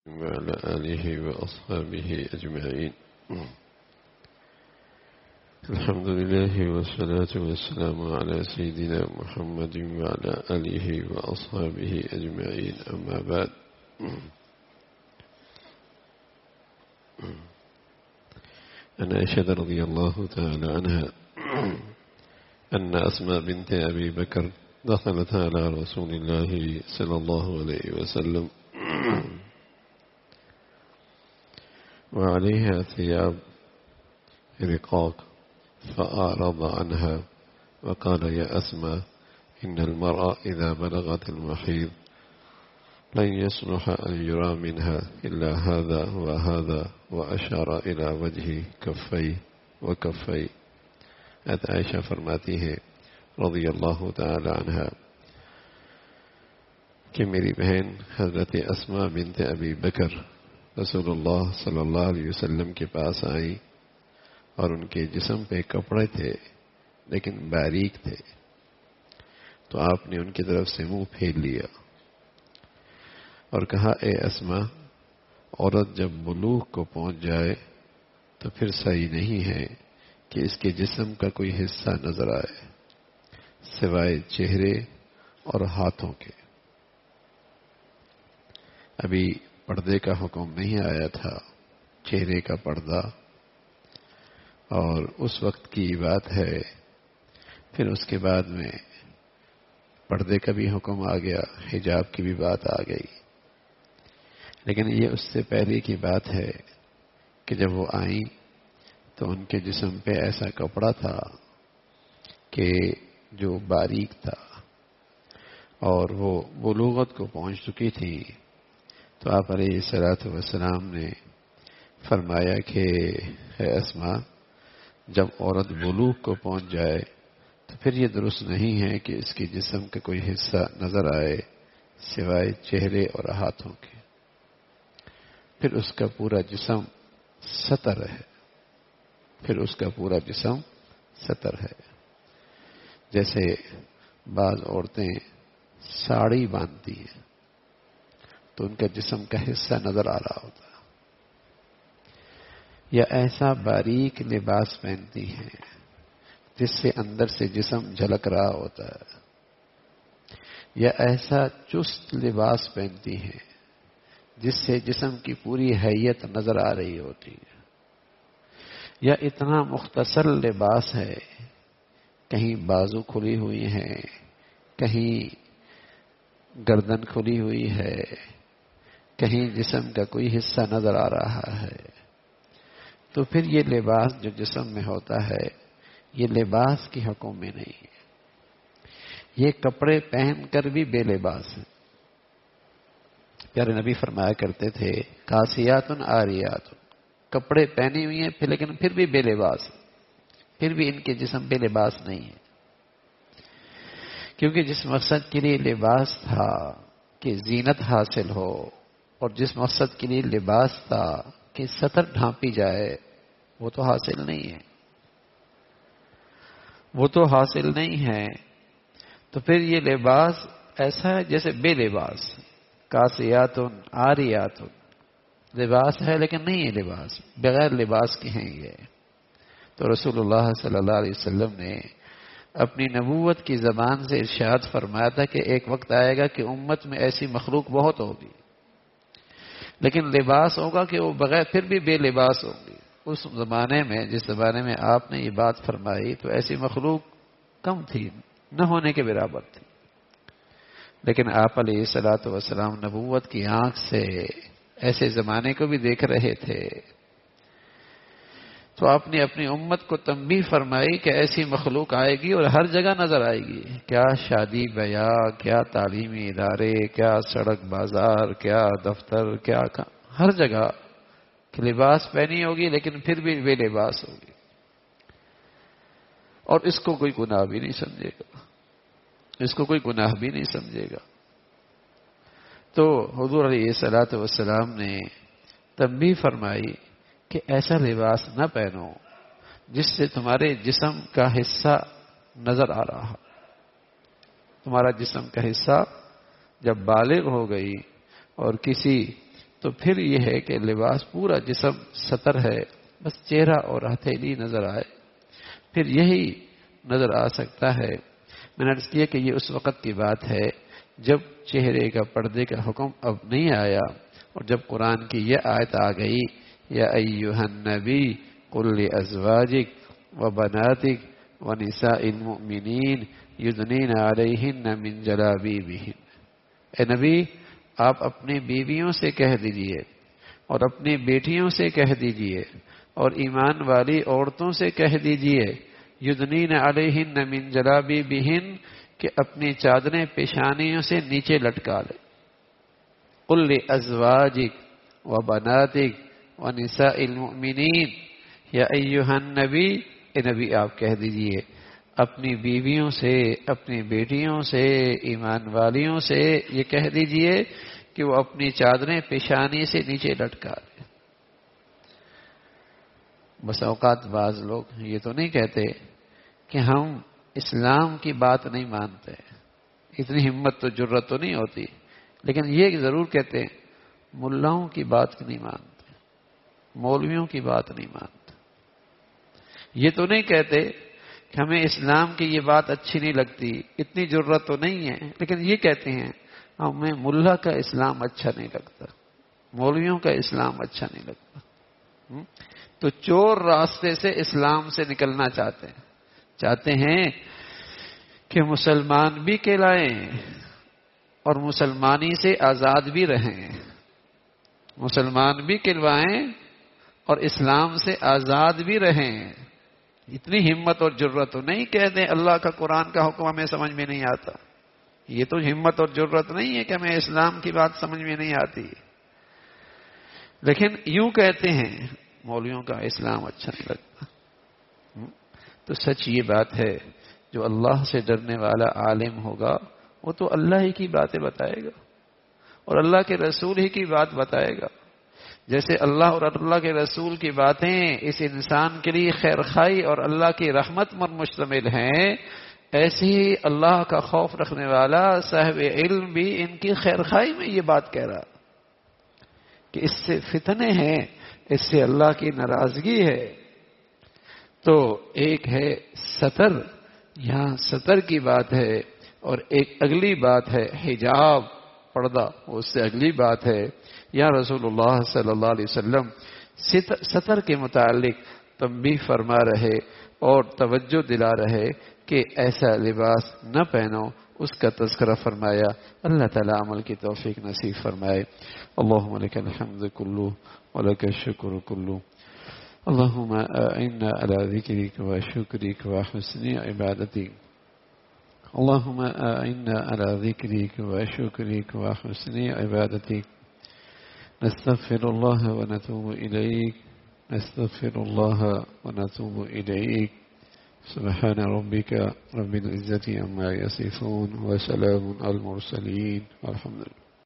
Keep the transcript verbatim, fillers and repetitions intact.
وعلى آله وأصحابه أجمعين. الحمد لله والصلاة والسلام على سيدنا محمد وعلى آله وأصحابه أجمعين. أما بعد، عن عائشة رضي الله تعالى عنها أن أسماء بنت أبي بكر دخلت على رسول الله صلى الله عليه وسلم وعليها ثياب رقاق فأعرض عنها وقال: يا أسماء، إن المرأة إذا بلغت المحيض لن يصلح أن يرى منها إلا هذا وهذا، وأشار إلى وجه كفي وكفي. حضرت عائشہ فرماتی ہے رضی اللہ تعالی عنہا کہ میری بہن حضرت اسماء بنت ابی بکر رسول اللہ صلی اللہ علیہ وسلم کے پاس آئی اور ان کے جسم پہ کپڑے تھے لیکن باریک تھے، تو آپ نے ان کی طرف سے منہ پھیر لیا اور کہا: اے اسماء، عورت جب بلوغ کو پہنچ جائے تو پھر صحیح نہیں ہے کہ اس کے جسم کا کوئی حصہ نظر آئے سوائے چہرے اور ہاتھوں کے۔ ابھی پردے کا حکم نہیں آیا تھا، چہرے کا پردہ، اور اس وقت کی بات ہے۔ پھر اس کے بعد میں پردے کا بھی حکم آ گیا، حجاب کی بھی بات آ گئی، لیکن یہ اس سے پہلے کی بات ہے کہ جب وہ آئیں تو ان کے جسم پہ ایسا کپڑا تھا کہ جو باریک تھا اور وہ بلوغت کو پہنچ چکی تھی، تو آپ علیہ الصلوۃ والسلام نے فرمایا کہ اے اسماء، جب عورت بلوغ کو پہنچ جائے تو پھر یہ درست نہیں ہے کہ اس کے جسم کا کوئی حصہ نظر آئے سوائے چہرے اور ہاتھوں کے، پھر اس کا پورا جسم ستر ہے پھر اس کا پورا جسم ستر ہے جیسے بعض عورتیں ساڑی باندھتی ہیں تو ان کا جسم کا حصہ نظر آ رہا ہوتا ہے، یا ایسا باریک لباس پہنتی ہیں جس سے اندر سے جسم جھلک رہا ہوتا ہے، یا ایسا چست لباس پہنتی ہیں جس سے جسم کی پوری حیت نظر آ رہی ہوتی ہے، یا اتنا مختصر لباس ہے، کہیں بازو کھلی ہوئی ہیں، کہیں گردن کھلی ہوئی ہے، کہیں جسم کا کوئی حصہ نظر آ رہا ہے، تو پھر یہ لباس جو جسم میں ہوتا ہے یہ لباس کی حکم میں نہیں ہے، یہ کپڑے پہن کر بھی بے لباس ہے۔ پیارے نبی فرمایا کرتے تھے: کاسیات عاریات، کپڑے پہنے ہوئے ہیں پھر لیکن پھر بھی بے لباس، پھر بھی ان کے جسم بے لباس نہیں ہے، کیونکہ جس مقصد کے لیے لباس تھا کہ زینت حاصل ہو، اور جس مقصد کے لیے لباس تھا کہ ستر ڈھانپی جائے، وہ تو حاصل نہیں ہے وہ تو حاصل نہیں ہے تو پھر یہ لباس ایسا ہے جیسے بے لباس، کاسیات عاریات، لباس ہے لیکن نہیں ہے لباس، بغیر لباس کے ہیں یہ۔ تو رسول اللہ صلی اللہ علیہ وسلم نے اپنی نبوت کی زبان سے ارشاد فرمایا تھا کہ ایک وقت آئے گا کہ امت میں ایسی مخلوق بہت ہوگی، لیکن لباس ہوگا کہ وہ بغیر پھر بھی بے لباس ہوگی۔ اس زمانے میں، جس زمانے میں آپ نے یہ بات فرمائی، تو ایسی مخلوق کم تھی، نہ ہونے کے برابر تھی، لیکن آپ علیہ الصلوۃ والسلام نبوت کی آنکھ سے ایسے زمانے کو بھی دیکھ رہے تھے، تو آپ نے اپنی امت کو تنبیہ فرمائی کہ ایسی مخلوق آئے گی اور ہر جگہ نظر آئے گی، کیا شادی بیاہ، کیا تعلیمی ادارے، کیا سڑک بازار، کیا دفتر، کیا ہر جگہ کہ لباس پہنی ہوگی لیکن پھر بھی بے لباس ہوگی، اور اس کو کوئی گناہ بھی نہیں سمجھے گا اس کو کوئی گناہ بھی نہیں سمجھے گا تو حضور علیہ الصلوۃ والسلام نے تنبیہ فرمائی کہ ایسا لباس نہ پہنو جس سے تمہارے جسم کا حصہ نظر آ رہا، تمہارا جسم کا حصہ جب بالغ ہو گئی اور کسی تو پھر یہ ہے کہ لباس پورا جسم ستر ہے، بس چہرہ اور ہتھیلی نظر آئے، پھر یہی نظر آ سکتا ہے۔ میں نے عرض کیا کہ یہ اس وقت کی بات ہے جب چہرے کا پردے کا حکم اب نہیں آیا، اور جب قرآن کی یہ آیت آ گئی، یا ایھا النبی قل لازواجک وبناتک ونساء المؤمنین یدنین علیہن من جلابیبہن، اے نبی آپ اپنی بیویوں سے کہہ دیجئے اور اپنی بیٹیوں سے کہہ دیجئے اور ایمان والی عورتوں سے کہہ دیجئے، یدنین علیہن من جلابیبہن، کہ اپنی چادریں پیشانیوں سے نیچے لٹکا لے۔ قل لازواجک وبناتک ونساء المؤمنین، یا ایھا النبی، اے نبی آپ کہہ دیجئے اپنی بیویوں سے، اپنی بیٹیوں سے، ایمان والیوں سے یہ کہہ دیجئے کہ وہ اپنی چادریں پیشانی سے نیچے لٹکا لے۔ بس اوقات بعض لوگ یہ تو نہیں کہتے کہ ہم اسلام کی بات نہیں مانتے، اتنی ہمت تو جرت تو نہیں ہوتی، لیکن یہ ضرور کہتے ملاؤں کی بات نہیں مانتے، مولویوں کی بات نہیں مانتے۔ یہ تو نہیں کہتے کہ ہمیں اسلام کی یہ بات اچھی نہیں لگتی، اتنی جرت تو نہیں ہے، لیکن یہ کہتے ہیں ہمیں ملا کا اسلام اچھا نہیں لگتا، مولویوں کا اسلام اچھا نہیں لگتا۔ تو چور راستے سے اسلام سے نکلنا چاہتے ہیں، چاہتے ہیں کہ مسلمان بھی کہلائیں اور مسلمانی سے آزاد بھی رہیں، مسلمان بھی کہلوائیں اور اسلام سے آزاد بھی رہیں۔ اتنی ہمت اور جرت تو نہیں کہہ دیں اللہ کا قرآن کا حکم ہمیں سمجھ میں نہیں آتا، یہ تو ہمت اور جرت نہیں ہے کہ ہمیں اسلام کی بات سمجھ میں نہیں آتی، لیکن یوں کہتے ہیں مولویوں کا اسلام اچھا نہیں لگتا۔ تو سچ یہ بات ہے، جو اللہ سے ڈرنے والا عالم ہوگا وہ تو اللہ ہی کی باتیں بتائے گا اور اللہ کے رسول ہی کی بات بتائے گا۔ جیسے اللہ اور اللہ کے رسول کی باتیں اس انسان کے لیے خیر خائی اور اللہ کی رحمت پر مشتمل ہیں، ایسے ہی اللہ کا خوف رکھنے والا صاحب علم بھی ان کی خیر خائی میں یہ بات کہہ رہا کہ اس سے فتنے ہیں، اس سے اللہ کی ناراضگی ہے۔ تو ایک ہے ستر، یہاں ستر کی بات ہے، اور ایک اگلی بات ہے حجاب، پردہ، اس سے اگلی بات ہے یا رسول اللہ صلی اللہ علیہ وسلم ستر کے متعلق تنبیہ فرما رہے اور توجہ دلا رہے کہ ایسا لباس نہ پہنو، اس کا تذکرہ فرمایا۔ اللہ تعالیٰ عمل کی توفیق نصیب فرمائے۔ اللہم لک الحمد کلو ولک الشکر کلو، اللہم اعنا علی ذکرک و شکرک و حسن عبادتک، اللہم اعنا علی ذکرک و شکرک و حسن عبادتک، نستغفر اللہ و نتوب الیک، نستغفر اللہ و نتوب الیک، سبحان ربک رب العزة عما یصفون وسلام علی المرسلین والحمد للہ۔